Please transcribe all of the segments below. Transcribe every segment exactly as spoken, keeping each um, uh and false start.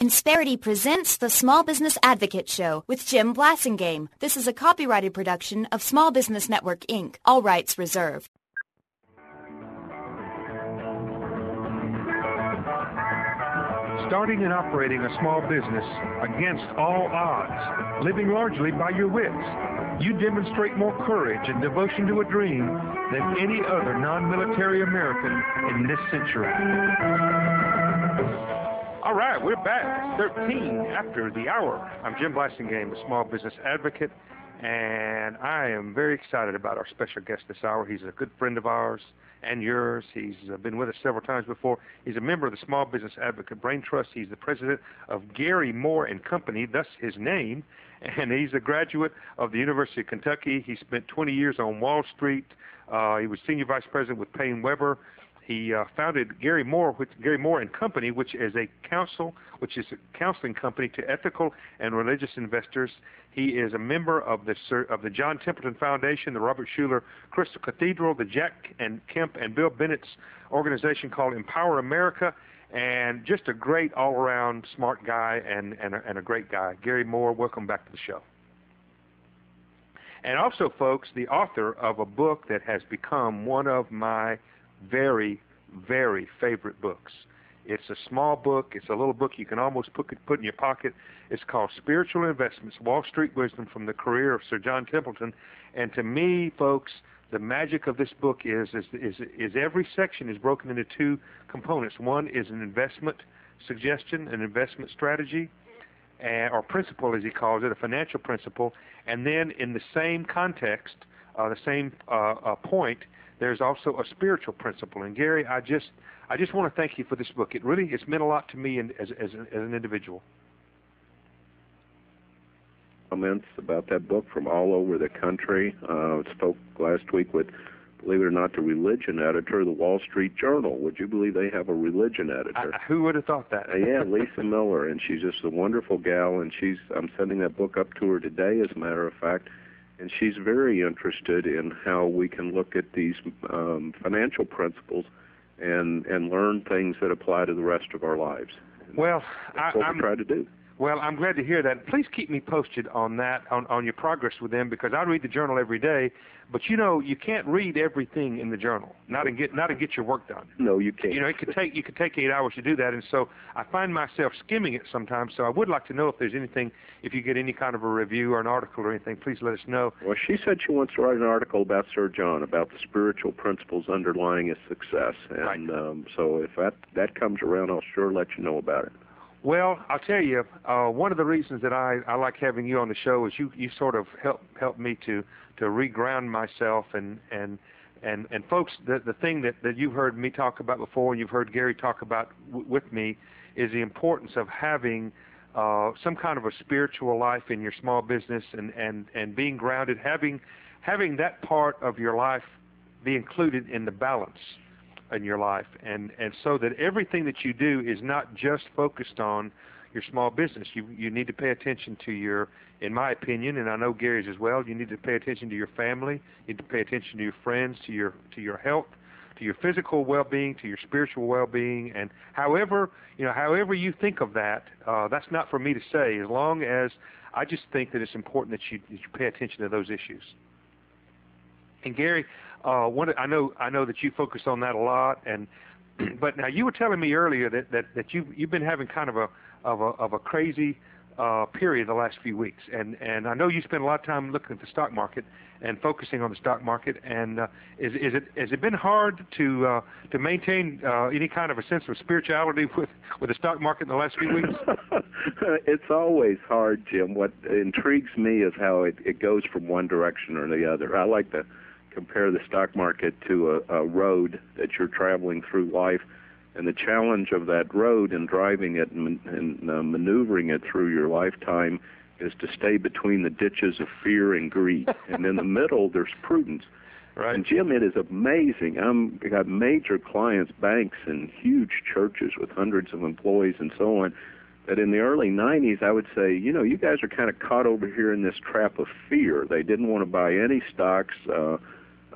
Insperity presents the Small Business Advocate Show with Jim Blasingame. This is a copyrighted production of Small Business Network, Incorporated. All rights reserved. Starting and operating a small business against all odds, living largely by your wits, you demonstrate more courage and devotion to a dream than any other non-military American in this century. All right, we're back. thirteen after the hour. I'm Jim Blasingame, a small business advocate, and I am very excited about our special guest this hour. He's a good friend of ours and yours. He's uh, been with us several times before. He's a member of the Small Business Advocate Brain Trust. He's the president of Gary Moore and Company, thus his name, and he's a graduate of the University of Kentucky. He spent twenty years on Wall Street. Uh, he was senior vice president with Payne Weber. He uh, founded Gary Moore, which, Gary Moore and Company, which is a counsel, which is a counseling company to ethical and religious investors. He is a member of the of the John Templeton Foundation, the Robert Schuller Crystal Cathedral, the Jack and Kemp and Bill Bennett's organization called Empower America, and just a great all-around smart guy and and a, and a great guy. Gary Moore, welcome back to the show. And also, folks, the author of a book that has become one of my very, very favorite books. It's a small book. It's a little book you can almost put, put in your pocket. It's called Spiritual Investments, Wall Street Wisdom from the Career of Sir John Templeton. And to me, folks, the magic of this book is, is, is, is every section is broken into two components. One is an investment suggestion, an investment strategy, uh, or principle, as he calls it, a financial principle. And then in the same context, uh, the same uh, uh, point, there's also a spiritual principle. And Gary, I just I just want to thank you for this book. It really it's meant a lot to me and as as an, as an individual. Comments about that book from all over the country. Uh, spoke last week with, believe it or not, the religion editor of the Wall Street Journal. Would you believe they have a religion editor? I, who would have thought that? uh, yeah, Lisa Miller, and she's just a wonderful gal. And she's I'm sending that book up to her today, as a matter of fact. And she's very interested in how we can look at these um, financial principles and and learn things that apply to the rest of our lives. And well, that's I, what I'm, we try to do. Well, I'm glad to hear that. Please keep me posted on that, on, on your progress with them, because I read the journal every day. But you know, you can't read everything in the journal, not and get not to get your work done. No, you can't. You know, it could take you could take eight hours to do that, and so I find myself skimming it sometimes. So I would like to know if there's anything, if you get any kind of a review or an article or anything, please let us know. Well, she said she wants to write an article about Sir John, about the spiritual principles underlying his success, and right. um, so if that that comes around, I'll sure let you know about it. Well, I'll tell you, uh, one of the reasons that I, I like having you on the show is you, you sort of help help me to, to reground myself. And and, and, and folks, the, the thing that, that you've heard me talk about before and you've heard Gary talk about w- with me is the importance of having uh, some kind of a spiritual life in your small business and, and, and being grounded, having having that part of your life be included in the balance in your life, and and so that everything that you do is not just focused on your small business. You you need to pay attention to your, in my opinion, and I know Gary's as well, you need to pay attention to your family, you need to pay attention to your friends, to your to your health, to your physical well-being, to your spiritual well-being, and however, you know, however you think of that, uh, that's not for me to say, as long as I just think that it's important that you, that you pay attention to those issues. And Gary, Uh, one, I know, I know that you focus on that a lot, and but now you were telling me earlier that, that, that you you've been having kind of a of a of a crazy uh, period the last few weeks, and, and I know you spend a lot of time looking at the stock market and focusing on the stock market. And uh, is is it has it been hard to uh, to maintain uh, any kind of a sense of spirituality with with the stock market in the last few weeks? It's always hard, Jim. What intrigues me is how it, it goes from one direction or the other. I like to compare the stock market to a, a road that you're traveling through life, and the challenge of that road and driving it and, and uh, maneuvering it through your lifetime is to stay between the ditches of fear and greed. And in the middle, there's prudence. Right. And Jim, it is amazing. I'm I got major clients, banks, and huge churches with hundreds of employees and so on, that in the early nineties, I would say, you know, you guys are kind of caught over here in this trap of fear. They didn't want to buy any stocks. Uh,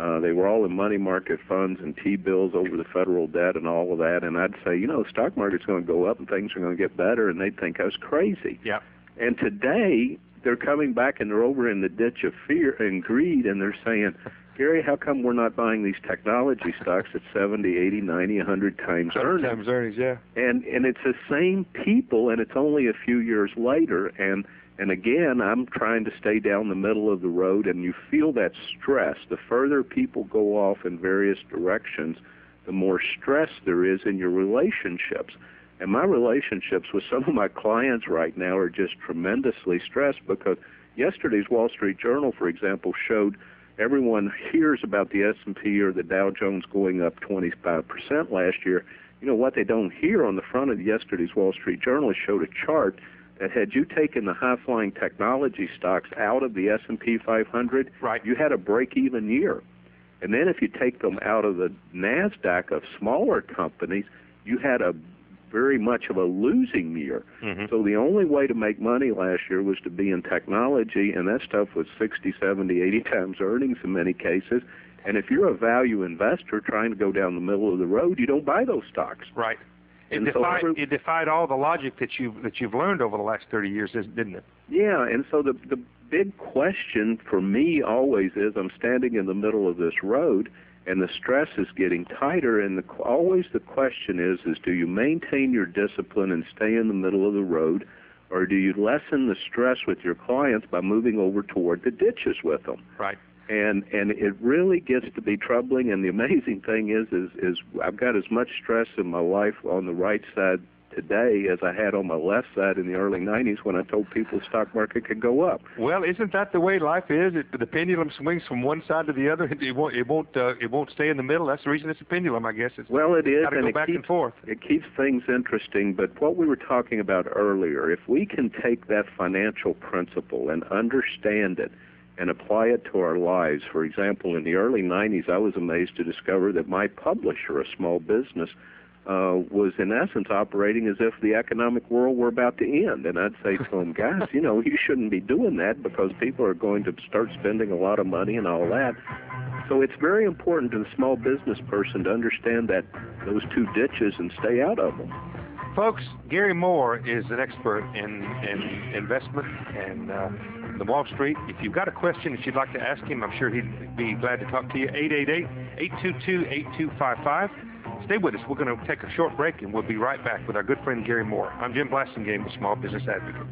Uh, they were all in money market funds and T-bills over the federal debt and all of that. And I'd say, you know, the stock market's going to go up and things are going to get better, and they'd think I was crazy. Yeah. And today, they're coming back and they're over in the ditch of fear and greed, and they're saying, Gary, how come we're not buying these technology stocks at seventy, eighty, ninety, one hundred times earnings? times earnings, yeah. And and it's the same people, and it's only a few years later. And and again, I'm trying to stay down the middle of the road, and you feel that stress. The further people go off in various directions, the more stress there is in your relationships. And my relationships with some of my clients right now are just tremendously stressed because yesterday's Wall Street Journal, for example, showed everyone hears about the S and P or the Dow Jones going up twenty-five percent last year. You know, what they don't hear on the front of yesterday's Wall Street Journal showed a chart that had you taken the high-flying technology stocks out of the S and P five hundred, right, you had a break-even year. And then if you take them out of the NASDAQ of smaller companies, you had a very much of a losing year. Mm-hmm. So the only way to make money last year was to be in technology, and that stuff was sixty, seventy, eighty times earnings in many cases. And if you're a value investor trying to go down the middle of the road, you don't buy those stocks. Right. It And so defied, every- it defied all the logic that you've, that you've learned over the last thirty years, didn't it? Yeah, and so the the big question for me always is I'm standing in the middle of this road, and the stress is getting tighter, and the, always the question is, is do you maintain your discipline and stay in the middle of the road, or do you lessen the stress with your clients by moving over toward the ditches with them? Right. And and it really gets to be troubling, and the amazing thing is, is, is I've got as much stress in my life on the right side today as I had on my left side in the early nineties when I told people the stock market could go up. Well, isn't that the way life is? It, the pendulum swings from one side to the other. It won't. It won't. Uh, it won't stay in the middle. That's the reason it's a pendulum, I guess. It's well, it is, gotta and go it back keeps and forth. It keeps things interesting. But what we were talking about earlier, if we can take that financial principle and understand it and apply it to our lives. For example, in the early nineties, I was amazed to discover that my publisher, a small business, Uh, was in essence operating as if the economic world were about to end. And I'd say to him, guys, you know, you shouldn't be doing that because people are going to start spending a lot of money and all that. So it's very important to the small business person to understand that those two ditches and stay out of them. Folks, Gary Moore is an expert in, in investment and uh, the Wall Street. If you've got a question that you'd like to ask him, I'm sure he'd be glad to talk to you. eight eight eight, eight two two, eight two five five. Stay with us. We're going to take a short break, and we'll be right back with our good friend Gary Moore. I'm Jim Blasingame, the Small Business Advocate.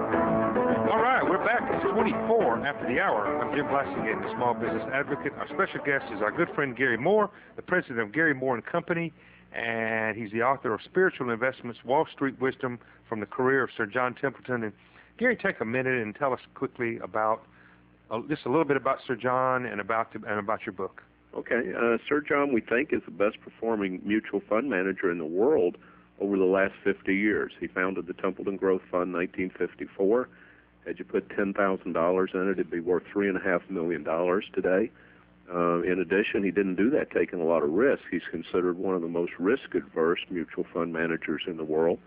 All right, we're back. It's twenty-four after the hour. I'm Jim Blasingame, the Small Business Advocate. Our special guest is our good friend Gary Moore, the president of Gary Moore and Company, and he's the author of Spiritual Investments, Wall Street Wisdom from the Career of Sir John Templeton. And Gary, take a minute and tell us quickly about uh, just a little bit about Sir John and about the, and about your book. Okay, uh, Sir John, we think, is the best performing mutual fund manager in the world over the last fifty years. He founded the Templeton Growth Fund in nineteen fifty-four. Had you put ten thousand dollars in it, it'd be worth three point five million dollars today. Uh, in addition, he didn't do that taking a lot of risk. He's considered one of the most risk-averse mutual fund managers in the world.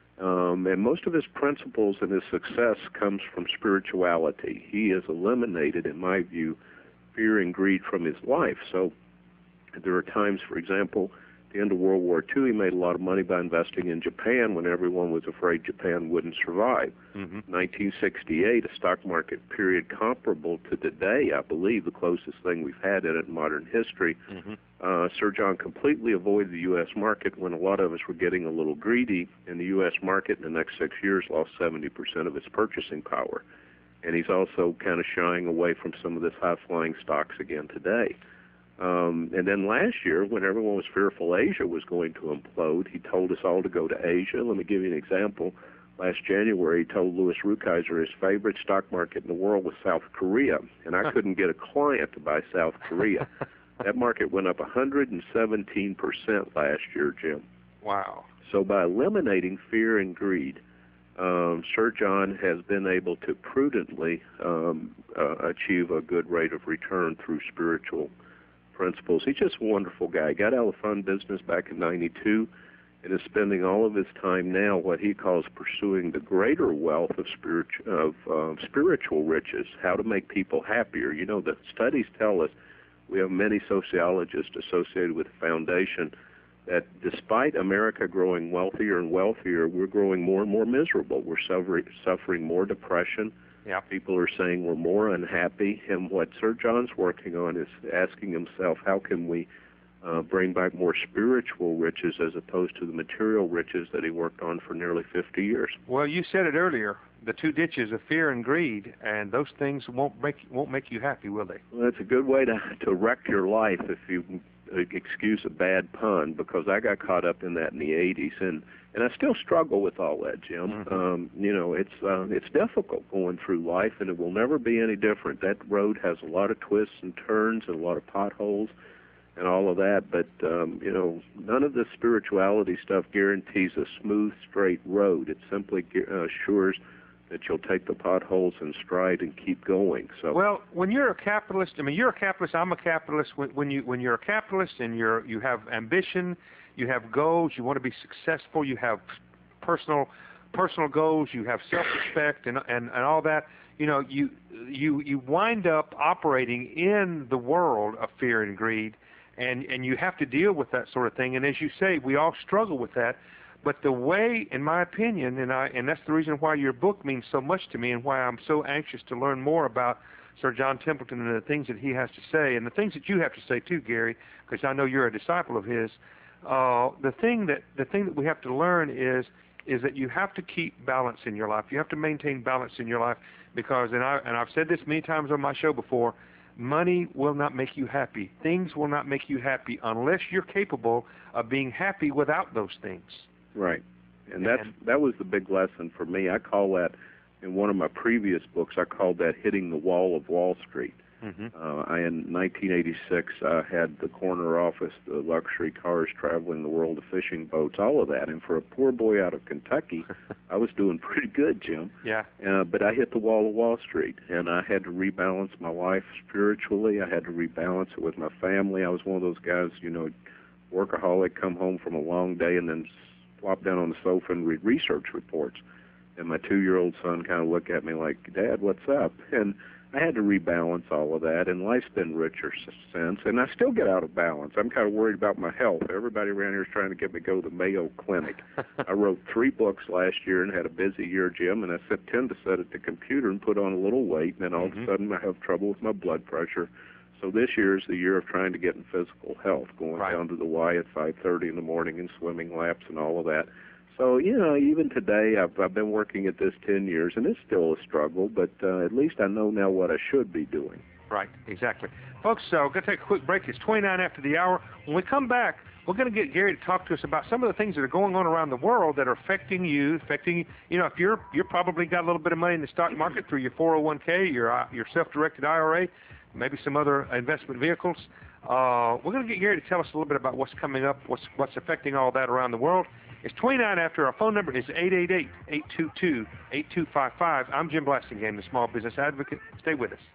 Um, and most of his principles and his success comes from spirituality. He has eliminated, in my view, fear and greed from his life. So there are times, for example, at the end of World War Two, he made a lot of money by investing in Japan when everyone was afraid Japan wouldn't survive. Mm-hmm. nineteen sixty-eight, a stock market period comparable to today, I believe, the closest thing we've had in it in modern history. Mm-hmm. Uh, Sir John completely avoided the U S market when a lot of us were getting a little greedy, and the U S market in the next six years lost seventy percent of its purchasing power. And he's also kind of shying away from some of this high-flying stocks again today. Um, and then last year, when everyone was fearful Asia was going to implode, he told us all to go to Asia. Let me give you an example. Last January, he told Louis Rukeyser his favorite stock market in the world was South Korea, and I couldn't get a client to buy South Korea. That market went up one hundred seventeen percent last year, Jim. Wow. So by eliminating fear and greed, Um, Sir John has been able to prudently um, uh, achieve a good rate of return through spiritual principles. He's just a wonderful guy. He got out of the fund business back in ninety-two and is spending all of his time now what he calls pursuing the greater wealth of, spiritu- of uh, spiritual riches, how to make people happier. You know, the studies tell us We have many sociologists associated with the foundation that despite America growing wealthier and wealthier, we're growing more and more miserable. We're suffering, suffering more depression. Yeah. People are saying we're more unhappy. And what Sir John's working on is asking himself, how can we uh, bring back more spiritual riches as opposed to the material riches that he worked on for nearly fifty years? Well, you said it earlier, the two ditches of fear and greed, and those things won't make won't make you happy, will they? Well, it's a good way to, to wreck your life, if you excuse a bad pun, because I got caught up in that in the eighties, and, and I still struggle with all that, Jim. Mm-hmm. Um, you know, it's uh, it's difficult going through life, and it will never be any different. That road has a lot of twists and turns and a lot of potholes and all of that, but, um, you know, none of the spirituality stuff guarantees a smooth, straight road. It simply uh, assures that you'll take the potholes in stride and keep going. So, well, when you're a capitalist, I mean, you're a capitalist. I'm a capitalist. When, when you when you're a capitalist and you're you have ambition, you have goals, you want to be successful, you have personal personal goals, you have self-respect, and and and all that. You know, you you you wind up operating in the world of fear and greed, and and you have to deal with that sort of thing. And as you say, we all struggle with that. But the way, in my opinion, and I and that's the reason why your book means so much to me and why I'm so anxious to learn more about Sir John Templeton and the things that he has to say and the things that you have to say too, Gary, because I know you're a disciple of his. Uh, the thing that the thing that we have to learn is is that you have to keep balance in your life. You have to maintain balance in your life because, and I and I've said this many times on my show before, money will not make you happy. Things will not make you happy unless you're capable of being happy without those things. Right, and that's that was the big lesson for me. I call that, in one of my previous books, I called that hitting the wall of Wall Street. Mm-hmm. Uh, I, in nineteen eighty-six, I had the corner office, the luxury cars, traveling the world, the fishing boats, all of that. And for a poor boy out of Kentucky, I was doing pretty good, Jim. Yeah. Uh, but I hit the wall of Wall Street, and I had to rebalance my life spiritually. I had to rebalance it with my family. I was one of those guys, you know, workaholic, come home from a long day and then flop down on the sofa and read research reports. And my two-year-old son kind of looked at me like, Dad, what's up? And I had to rebalance all of that, and life's been richer since. And I still get out of balance. I'm kind of worried about my health. Everybody around here is trying to get me to go to the Mayo Clinic. I wrote three books last year and had a busy year, Jim, and I sit, tend to sit at the computer and put on a little weight, and then all mm-hmm. of a sudden I have trouble with my blood pressure. So this year is the year of trying to get in physical health, going right. down to the Y at five thirty in the morning and swimming laps and all of that. So, you know, even today, I've, I've been working at this ten years, and it's still a struggle, but uh, at least I know now what I should be doing. Right, exactly. Folks, uh, we're going to take a quick break. It's twenty-nine after the hour. When we come back, we're going to get Gary to talk to us about some of the things that are going on around the world that are affecting you, affecting, you know, if you're you're probably got a little bit of money in the stock market through your four oh one k, your, uh, your self-directed I R A, maybe some other investment vehicles. Uh, we're going to get Gary to tell us a little bit about what's coming up, what's what's affecting all that around the world. It's twenty-nine after. Our phone number is eight eight eight, eight two two, eight two five five. I'm Jim Blasingame, the Small Business Advocate. Stay with us.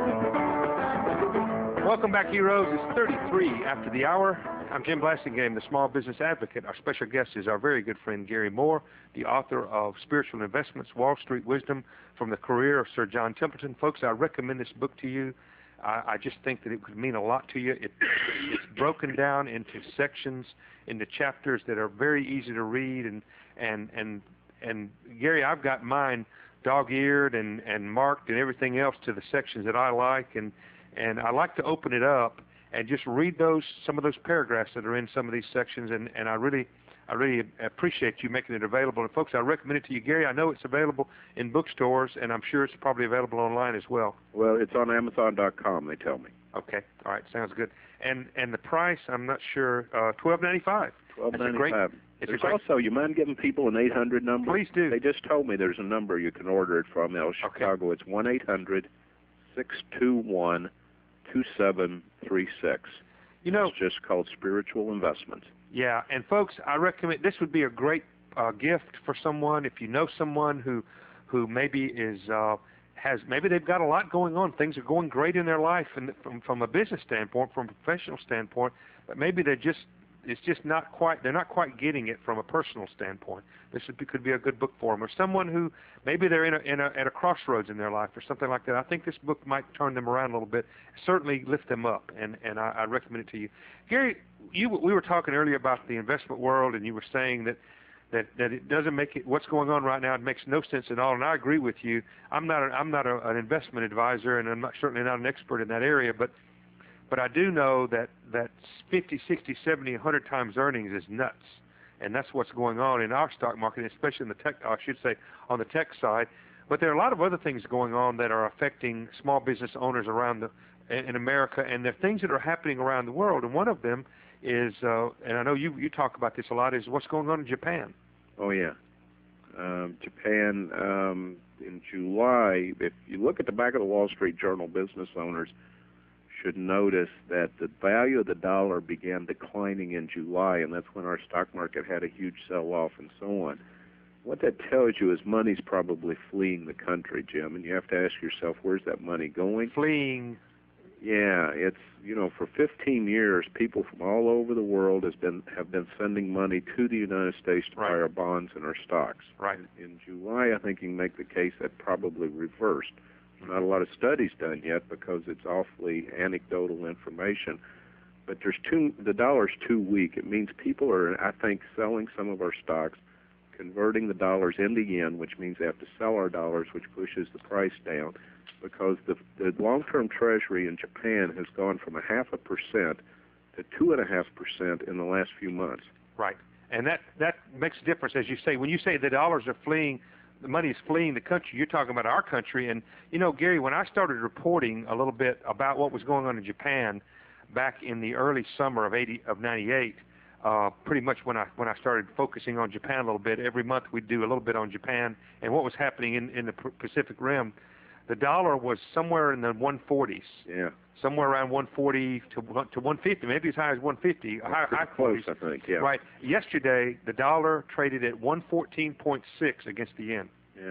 Welcome back, heroes. It's thirty-three after the hour. I'm Jim Blasingame, the Small Business Advocate. Our special guest is our very good friend Gary Moore, the author of Spiritual Investments, Wall Street Wisdom, from the career of Sir John Templeton. Folks, I recommend this book to you. I, I just think that it would mean a lot to you. It, it's broken down into sections, into chapters that are very easy to read. And and and, and Gary, I've got mine dog-eared and, and marked and everything else to the sections that I like. And, and I like to open it up and just read those some of those paragraphs that are in some of these sections. And, and I really I really appreciate you making it available. And, folks, I recommend it to you. Gary, I know it's available in bookstores, and I'm sure it's probably available online as well. Well, it's on Amazon dot com, they tell me. Okay. All right. Sounds good. And and the price, I'm not sure, uh, twelve ninety-five. twelve ninety-five. It's there's a great, also, you mind giving people an eight hundred number? Please do. They just told me there's a number you can order it from out of Chicago. Okay. It's one eight hundred, six two one, two seven three six. You know, it's just called Spiritual Investments. Yeah, and folks, I recommend this would be a great uh, gift for someone if you know someone who, who maybe is uh, has maybe they've got a lot going on. Things are going great in their life, and from from a business standpoint, from a professional standpoint, but maybe they're just it's just not quite, they're not quite getting it from a personal standpoint. This would be, could be a good book for them, or someone who maybe they're in a, in a, at a crossroads in their life or something like that. I think this book might turn them around a little bit, certainly lift them up, and, and I, I recommend it to you. Gary, you, we were talking earlier about the investment world, and you were saying that that that it doesn't make it, what's going on right now, it makes no sense at all, and I agree with you. I'm not a, I'm not a, an investment advisor, and I'm not, certainly not an expert in that area, but but I do know that that fifty, sixty, seventy, one hundred times earnings is nuts, and that's what's going on in our stock market, especially in the tech, I should say, on the tech side. But there are a lot of other things going on that are affecting small business owners around the in America, and there are things that are happening around the world, and one of them is, uh, and I know you you talk about this a lot, is what's going on in Japan. Oh, yeah. Um, Japan, um, in July, if you look at the back of the Wall Street Journal, business owners should notice that the value of the dollar began declining in July, and that's when our stock market had a huge sell-off and so on. What that tells you is money's probably fleeing the country, Jim, and you have to ask yourself, where's that money going? Fleeing. Yeah, it's, you know, for fifteen years, people from all over the world has been have been sending money to the United States to Right. buy our bonds and our stocks. Right. In July, I think you can make the case that probably reversed. Not a lot of studies done yet because it's awfully anecdotal information. But there's too, the dollar's too weak. It means people are, I think, selling some of our stocks, converting the dollars into yen, which means they have to sell our dollars, which pushes the price down. Because the, the long-term treasury in Japan has gone from a half a percent to two and a half percent in the last few months. Right, and that that makes a difference, as you say. When you say the dollars are fleeing, the money is fleeing the country, you're talking about our country. And you know, Gary, when I started reporting a little bit about what was going on in Japan back in the early summer of eighty of ninety-eight, uh, pretty much when I when I started focusing on Japan a little bit, every month we'd do a little bit on Japan and what was happening in in the Pacific Rim. The dollar was somewhere in the one forties. Yeah. Somewhere around one forty to to one fifty, maybe as high as one fifty. That's high, pretty high close, forties. I think. Yeah. Right. Yesterday, the dollar traded at one fourteen point six against the yen. Yeah.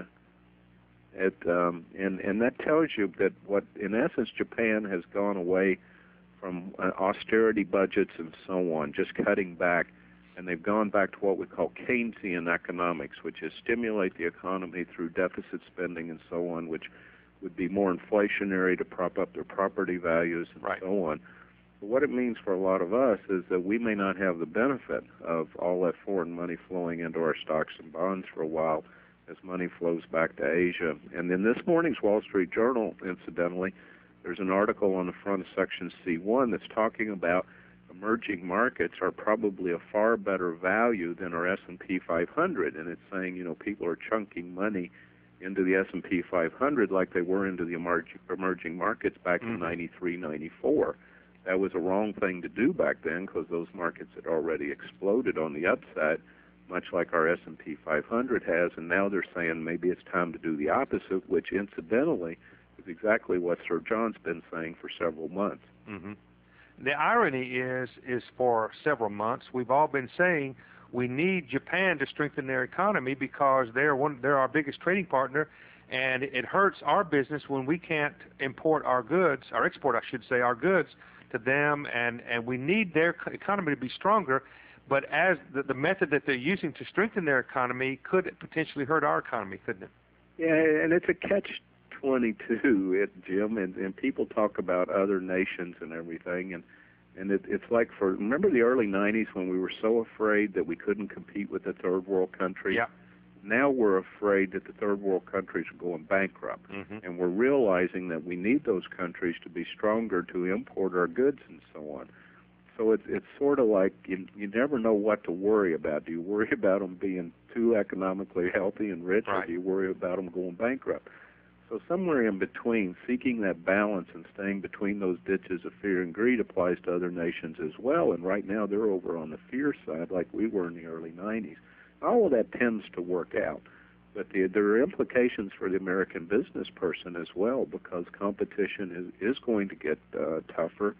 It um, and and that tells you that what, in essence, Japan has gone away from uh, austerity budgets and so on, just cutting back, and they've gone back to what we call Keynesian economics, which is stimulate the economy through deficit spending and so on, which would be more inflationary to prop up their property values and Right. so on. But what it means for a lot of us is that we may not have the benefit of all that foreign money flowing into our stocks and bonds for a while as money flows back to Asia. And in this morning's Wall Street Journal, incidentally, there's an article on the front of Section C one that's talking about emerging markets are probably a far better value than our S and P five hundred. And it's saying, you know, people are chunking money into the S and P five hundred like they were into the emerging, emerging markets back mm-hmm. in ninety-three, ninety-four. That was a wrong thing to do back then because those markets had already exploded on the upside, much like our S and P five hundred has, and now they're saying maybe it's time to do the opposite, which incidentally is exactly what Sir John's been saying for several months. Mm-hmm. The irony is, is for several months, we've all been saying we need Japan to strengthen their economy because they're one, they're our biggest trading partner, and it hurts our business when we can't import our goods, or export, I should say, our goods to them, and, and we need their economy to be stronger. But as the, the method that they're using to strengthen their economy could potentially hurt our economy, couldn't it? Yeah, and it's a catch twenty-two, it, Jim, and, and people talk about other nations and everything, and And it, it's like for, remember the early nineties when we were so afraid that we couldn't compete with the third world countries? Yeah. Now we're afraid that the third world countries are going bankrupt. Mm-hmm. And we're realizing that we need those countries to be stronger to import our goods and so on. So it's, it's sort of like you, you never know what to worry about. Do you worry about them being too economically healthy and rich, right. or do you worry about them going bankrupt? So somewhere in between, seeking that balance and staying between those ditches of fear and greed applies to other nations as well. And right now they're over on the fear side like we were in the early nineties. All of that tends to work out. But the, there are implications for the American business person as well because competition is, is going to get uh, tougher.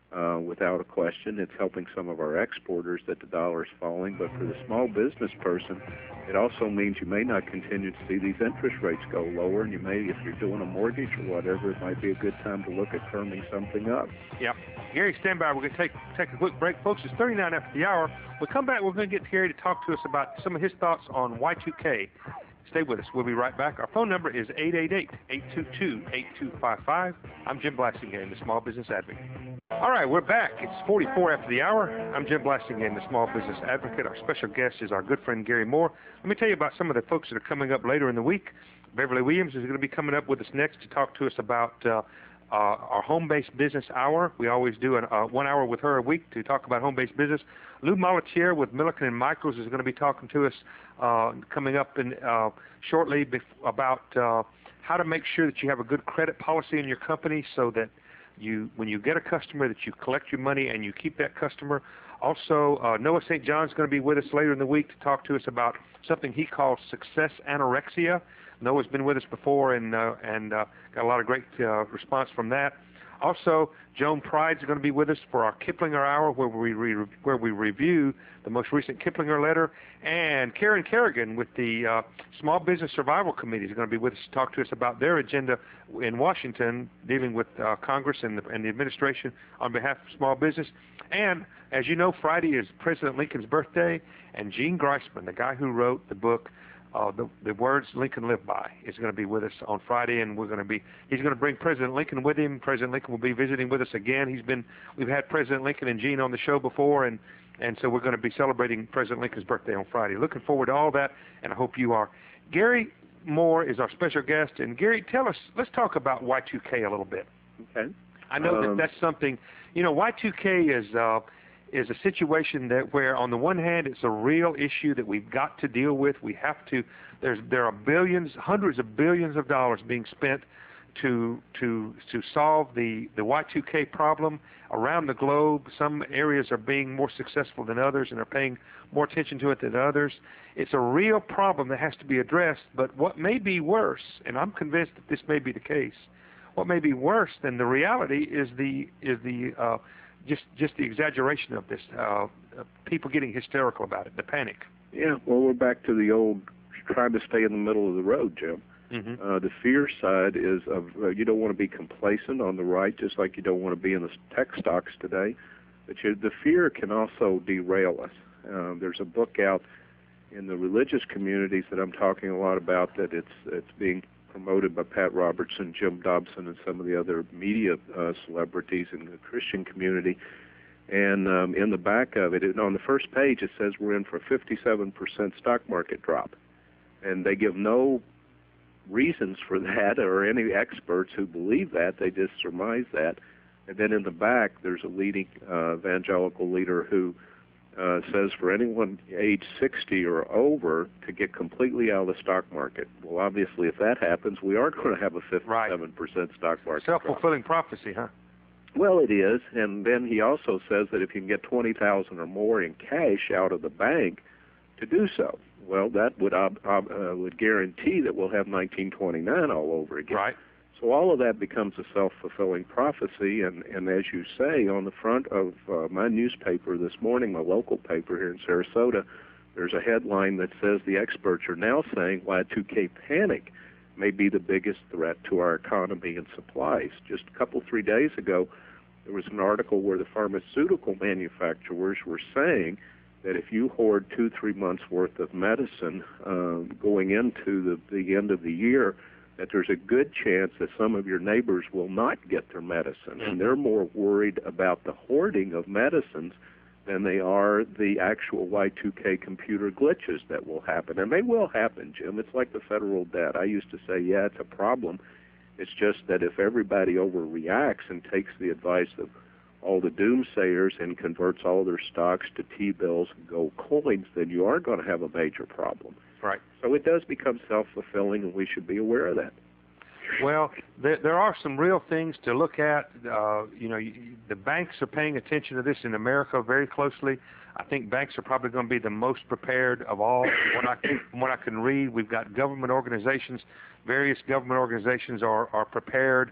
Uh, without a question, it's helping some of our exporters that the dollar is falling, but for the small business person, it also means you may not continue to see these interest rates go lower, and you may, if you're doing a mortgage or whatever, it might be a good time to look at firming something up. Yep. Gary, stand by. We're going to take take a quick break. Folks, it's thirty-nine after the hour. We'll come back. We're going to get Gary to talk to us about some of his thoughts on Y two K. Stay with us. We'll be right back. Our phone number is eight eight eight, eight two two, eight two five five. I'm Jim Blasingame, the Small Business Advocate. All right, we're back. It's forty-four after the hour. I'm Jim Blasingame, the Small Business Advocate. Our special guest is our good friend Gary Moore. Let me tell you about some of the folks that are coming up later in the week. Beverly Williams is going to be coming up with us next to talk to us about uh, uh, our home-based business hour. We always do an, uh, one hour with her a week to talk about home-based business. Lou Molitier with Milliken and Michaels is going to be talking to us uh, coming up in, uh, shortly bef- about uh, how to make sure that you have a good credit policy in your company so that you, when you get a customer, that you collect your money and you keep that customer. Also, uh, Noah Saint John's going to be with us later in the week to talk to us about something he calls success anorexia. Noah's been with us before and uh, and uh, got a lot of great uh, response from that. Also, Joan Pride's going to be with us for our Kiplinger Hour, where we re- where we review the most recent Kiplinger letter. And Karen Kerrigan with the uh, Small Business Survival Committee is going to be with us to talk to us about their agenda in Washington, dealing with uh, Congress and the, and the administration on behalf of small business. And as you know, Friday is President Lincoln's birthday, and Gene Greisman, the guy who wrote the book Uh, the, the words Lincoln lived by, is going to be with us on Friday, and we're going to be. He's going to bring President Lincoln with him. President Lincoln will be visiting with us again. He's been. We've had President Lincoln and Gene on the show before, and and so we're going to be celebrating President Lincoln's birthday on Friday. Looking forward to all that, and I hope you are. Gary Moore is our special guest, and Gary, tell us. Let's talk about Y two K a little bit. Okay. I know um, that that's something. You know, Y two K is. Uh, is a situation that where on the one hand it's a real issue that we've got to deal with. We have to. There's there are billions, hundreds of billions of dollars being spent to to to solve the the Y two K problem around the globe. Some areas are being more successful than others and are paying more attention to it than others. It's a real problem that has to be addressed. But what may be worse, and I'm convinced that this may be the case, what may be worse than the reality is the is the uh, Just, just the exaggeration of this, uh, uh, people getting hysterical about it, the panic. Yeah, well, we're back to the old trying to stay in the middle of the road, Jim. Mm-hmm. Uh, the fear side is of uh, you don't want to be complacent on the right, just like you don't want to be in the tech stocks today. But you, the fear can also derail us. Uh, there's a book out in the religious communities that I'm talking a lot about that it's it's being promoted by Pat Robertson, Jim Dobson, and some of the other media uh, celebrities in the Christian community. And um, in the back of it, it, on the first page, it says we're in for a fifty-seven percent stock market drop. And they give no reasons for that or any experts who believe that. They just surmise that. And then in the back, there's a leading uh, evangelical leader who Uh, says for anyone age sixty or over to get completely out of the stock market. Well, obviously, if that happens, we are going to have a fifty-seven percent right. stock market. Self-fulfilling drop. prophecy, huh? Well, it is. And then he also says that if you can get twenty thousand dollars or more in cash out of the bank, to do so. Well, that would ob- ob- uh, would guarantee that we'll have nineteen twenty-nine all over again. Right. So all of that becomes a self-fulfilling prophecy, and, and as you say, on the front of uh, my newspaper this morning, my local paper here in Sarasota, there's a headline that says the experts are now saying Y two K panic may be the biggest threat to our economy and supplies. Just a couple, three days ago, there was an article where the pharmaceutical manufacturers were saying that if you hoard two, three months' worth of medicine uh, going into the, the end of the year, that there's a good chance that some of your neighbors will not get their medicine. And they're more worried about the hoarding of medicines than they are the actual Y two K computer glitches that will happen. And they will happen, Jim. It's like the federal debt. I used to say, yeah, it's a problem. It's just that if everybody overreacts and takes the advice of all the doomsayers and converts all their stocks to T-bills and gold coins, then you are going to have a major problem. Right. So it does become self-fulfilling, and we should be aware of that. Well, there, there are some real things to look at. Uh, you know, you, the banks are paying attention to this in America very closely. I think banks are probably going to be the most prepared of all. From what I can, from what I can read, we've got government organizations. Various government organizations are, are prepared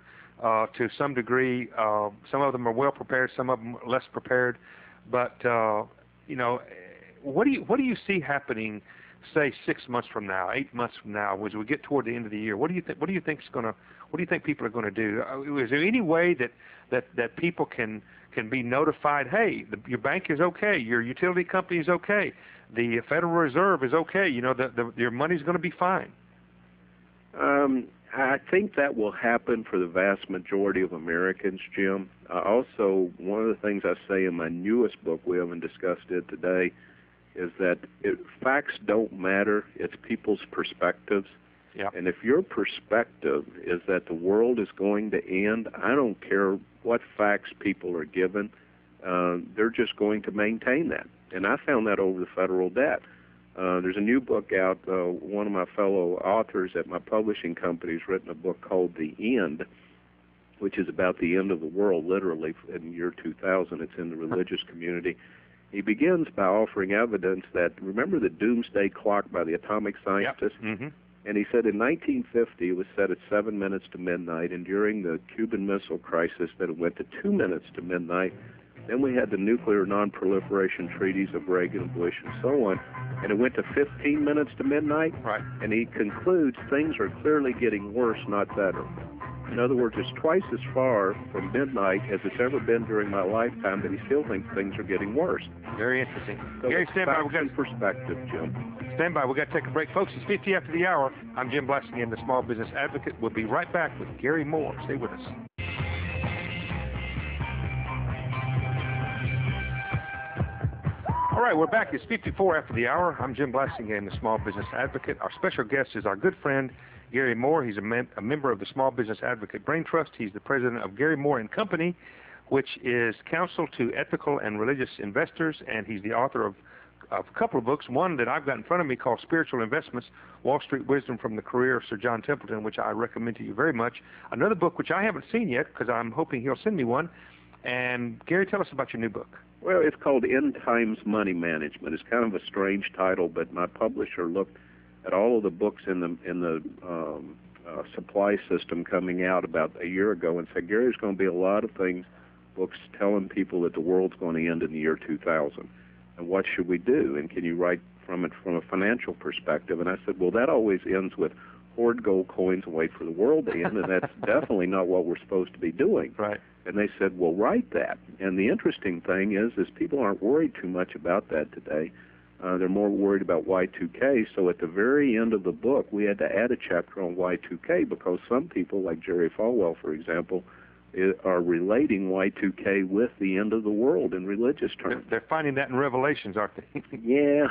uh, to some degree. Uh, some of them are well prepared, some of them less prepared. But uh, you know, what do you what do you see happening, say six months from now, eight months from now, as we get toward the end of the year? What do you think? What do you think is going to? What do you think people are going to do? Is there any way that that that people can can be notified? Hey, the, your bank is okay. Your utility company is okay. The Federal Reserve is okay. You know, the, the, your money's going to be fine. Um, I think that will happen for the vast majority of Americans, Jim. Uh, also, one of the things I say in my newest book, we haven't discussed it today, is that it, facts don't matter. It's people's perspectives. Yep. And if your perspective is that the world is going to end, I don't care what facts people are given, uh, they're just going to maintain that. And I found that over the federal debt. Uh, there's a new book out. Uh, one of my fellow authors at my publishing company has written a book called The End, which is about the end of the world, literally, in the year two thousand. It's in the religious community. He begins by offering evidence that, remember the doomsday clock by the atomic scientist? Yep. Mm-hmm. And he said in nineteen fifty it was set at seven minutes to midnight, and during the Cuban Missile Crisis that it went to two minutes to midnight. Then we had the nuclear non-proliferation treaties of Reagan and Bush and so on, and it went to fifteen minutes to midnight. Right. And he concludes things are clearly getting worse, not better. In other words, it's twice as far from midnight as it's ever been during my lifetime, but he still thinks things are getting worse. Very interesting. So Gary, stand by. Facts We got and perspective, Jim. Stand by. We got to take a break, folks. It's fifty after the hour. I'm Jim Blasingame, the Small Business Advocate. We'll be right back with Gary Moore. Stay with us. All right, we're back. It's fifty-four after the hour. I'm Jim Blasingame, the Small Business Advocate. Our special guest is our good friend, Gary Moore. He's a, mem- a member of the Small Business Advocate Brain Trust. He's the president of Gary Moore and Company, which is counsel to ethical and religious investors, and he's the author of, of a couple of books. One that I've got in front of me called Spiritual Investments, Wall Street Wisdom from the Career of Sir John Templeton, which I recommend to you very much. Another book which I haven't seen yet because I'm hoping he'll send me one. And Gary, tell us about your new book. Well, it's called End Times Money Management. It's kind of a strange title, but my publisher looked at all of the books in the in the um, uh, supply system coming out about a year ago and said, Gary, there's going to be a lot of things, books telling people that the world's going to end in the year two thousand. And what should we do? And can you write from it from a financial perspective? And I said, well, that always ends with hoard gold coins and wait for the world to end, and that's definitely not what we're supposed to be doing. Right. And they said, well, write that. And the interesting thing is, is people aren't worried too much about that today. Uh, they're more worried about Y two K. So at the very end of the book, we had to add a chapter on Y two K because some people, like Jerry Falwell, for example, are relating Y two K with the end of the world in religious terms. They're finding that in Revelations, aren't they? Yeah.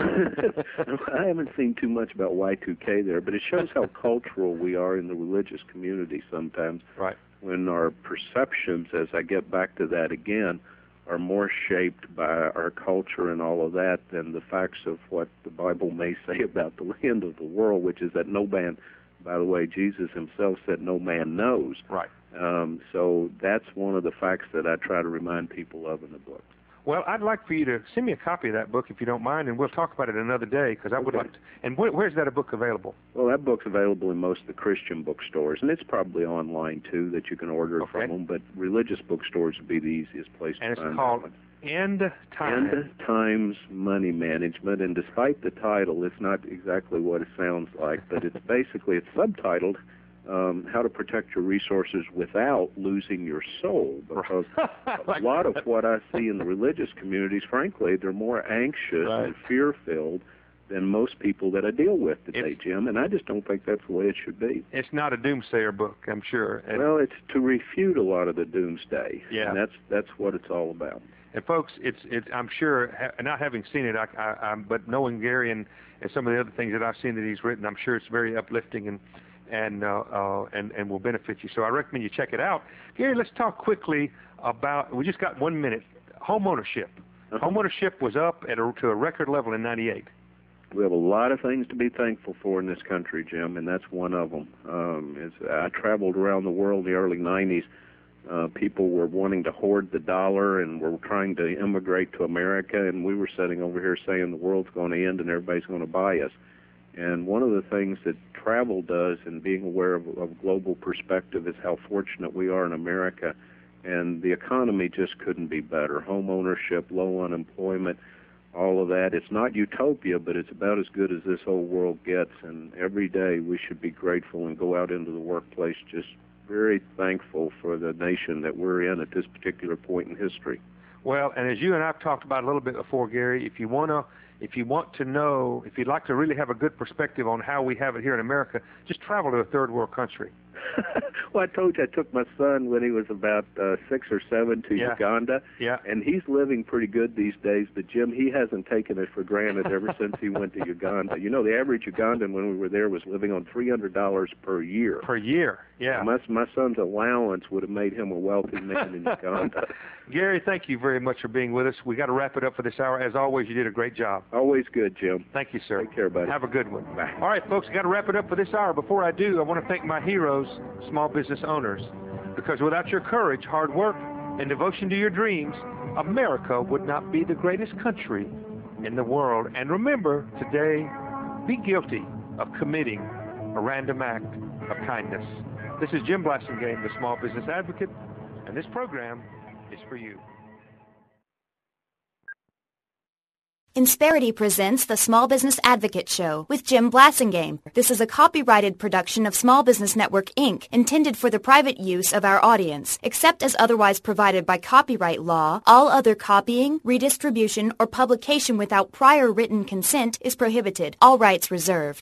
I haven't seen too much about Y two K there, but it shows how cultural we are in the religious community sometimes. Right. When our perceptions, as I get back to that again, are more shaped by our culture and all of that than the facts of what the Bible may say about the end of the world, which is that no man, by the way, Jesus himself said no man knows. Right. Um, so that's one of the facts that I try to remind people of in the book. Well, I'd like for you to send me a copy of that book if you don't mind, and we'll talk about it another day because I would Okay. like to. And where, where's that book available? Well, that book's available in most of the Christian bookstores, and it's probably online, too, that you can order it Okay. from them, but religious bookstores would be the easiest place And to it's find called that one. End Time. End Times Money Management, and despite the title, it's not exactly what it sounds like, but it's basically, it's subtitled, um, How to Protect Your Resources Without Losing Your Soul, because like a lot that. of what I see in the religious communities, frankly, they're more anxious Right. and fear-filled than most people that I deal with today, It's- Jim, and I just don't think that's the way it should be. It's not a doomsayer book, I'm sure. And, Well, it's to refute a lot of the doomsday, Yeah. and that's that's what it's all about. and folks, it's it's. I'm sure, ha, not having seen it, I, I, I'm, but knowing Gary and, and some of the other things that I've seen that he's written, I'm sure it's very uplifting and and uh, uh, and and will benefit you. So I recommend you check it out. Gary, let's talk quickly about. We just got one minute. Home ownership. Uh-huh. Home ownership was up at a, to a record level in ninety-eight. We have a lot of things to be thankful for in this country, Jim, and that's one of them. Um, it's, I traveled around the world in the early nineties. Uh, people were wanting to hoard the dollar and were trying to immigrate to America, and we were sitting over here saying the world's going to end and everybody's going to buy us. And one of the things that travel does, and being aware of, of global perspective, is how fortunate we are in America. And the economy just couldn't be better. Home ownership, low unemployment, all of that. It's not utopia, but it's about as good as this whole world gets. And every day we should be grateful and go out into the workplace just very thankful for the nation that we're in at this particular point in history. Well, and as you and I have talked about a little bit before, Gary, if you want to If you want to know, if you'd like to really have a good perspective on how we have it here in America, just travel to a third world country. Well, I told you I took my son when he was about uh, six or seven to yeah. Uganda, yeah. and he's living pretty good these days. But, Jim, he hasn't taken it for granted ever since he went to Uganda. You know, the average Ugandan when we were there was living on three hundred dollars per year. Per year, yeah. My, my son's allowance would have made him a wealthy man in Uganda. Gary, thank you very much for being with us. We got to wrap it up for this hour. As always, you did a great job. Always good, Jim. Thank you, sir. Take care, buddy. Have a good one. Bye. All right, folks, got to wrap it up for this hour. Before I do, I want to thank my heroes, small business owners, because without your courage, hard work, and devotion to your dreams, America would not be the greatest country in the world. And remember, today, be guilty of committing a random act of kindness. This is Jim Blasingame, the Small Business Advocate, and this program is for you. Insperity presents the Small Business Advocate Show with Jim Blasingame. This is a copyrighted production of Small Business Network, Incorporated, intended for the private use of our audience. Except as otherwise provided by copyright law, all other copying, redistribution, or publication without prior written consent is prohibited. All rights reserved.